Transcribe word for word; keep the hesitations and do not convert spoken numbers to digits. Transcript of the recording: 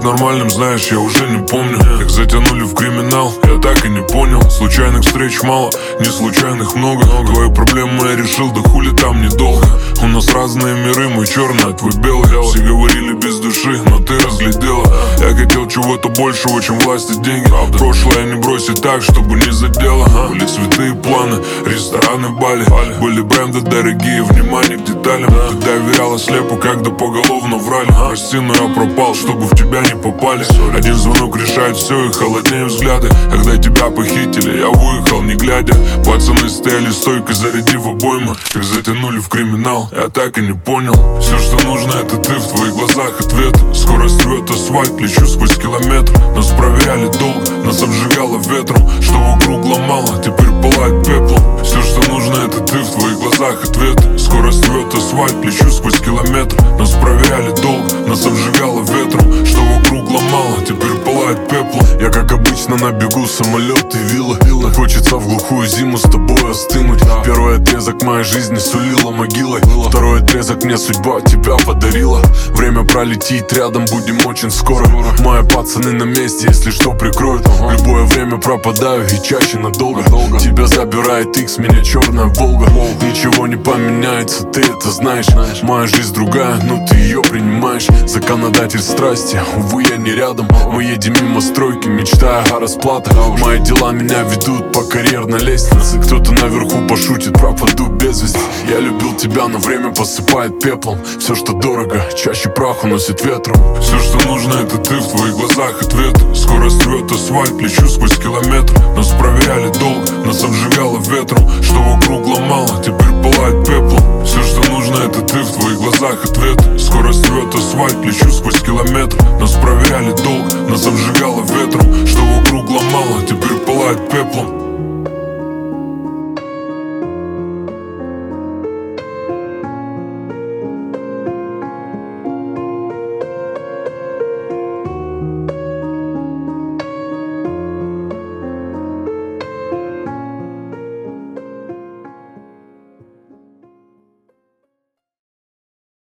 нормальным, знаешь, я уже не помню. Как затянули в криминал, я так и не понял. Случайных встреч мало, не случайных много. Твои проблемы я решил, да хули там недолго. У нас разные миры, мой черный, а твой белый. Все говорили без души, но ты разглядела. Я хотел чего-то большего, чем власть и деньги. Прошлое не бросить так, чтобы не задело. Были цветы и планы, рестораны, бали. Были бренды дорогие, внимание к деталям. Ты доверяла слепо, когда поголовно врали. Прости, но я пропал, чтобы в тебя не попали. Один звонок решает все, и холоднее взгляды. Когда тебя похитили, я выехал не глядя. Пацаны стояли стойко, зарядив обоймы. Как затянули в криминал, я так и не понял. Все, что нужно, это ты, в твоих глазах ответ. Скорость рвет асфальт, лечу сквозь километр. Нас проверяли долго, нас обжигало ветром. Что вокруг ломало, теперь пылает пеплом. Все, что нужно, это ты, в твоих глазах ответ. Скорость рвет асфальт, лечу сквозь километр. Нас проверяли долго, нас обжигало ветром. Что вокруг ломало, теперь пылает пеплом. Я как обычно на бегу, самолет и вилла. Хочется в глухую зиму с тобой остынуть. Первый отрезок моей жизни сулила могилой. Второй отрезок мне судьба тебя подарила. Время пролетит рядом, будем очень скоро. Мои пацаны на месте, если что прикроют. В любое время пропадаю и чаще надолго. Тебя забирает икс, меня черная Волга. Ничего не поменяется, ты это знаешь. Моя жизнь другая, но ты ее принимаешь. Законодатель страсти, увы, я не рядом. Мы едем мимо стройки, мечтая о расплатах. Мои дела меня ведут по карьерной лестнице. Кто-то наверху пошутит, пропаду без вести. Я любил тебя, но время посыпает пеплом. Все, что дорого, чаще прах уносит ветром. Все, что нужно, это ты, в твоих глазах ответ. Скорость рвет асфальт, лечу сквозь километр. Нас проверяли долго, нас обжигало ветром. Что вокруг ломало, теперь пылает пеплом. Все, что нужно, это ты, в твоих глазах ответ. Скорость рвет асфальт, лечу сквозь километр. Нас проверяли долго, нас обжигало ветром. Что вокруг ломало, теперь пылает пеплом.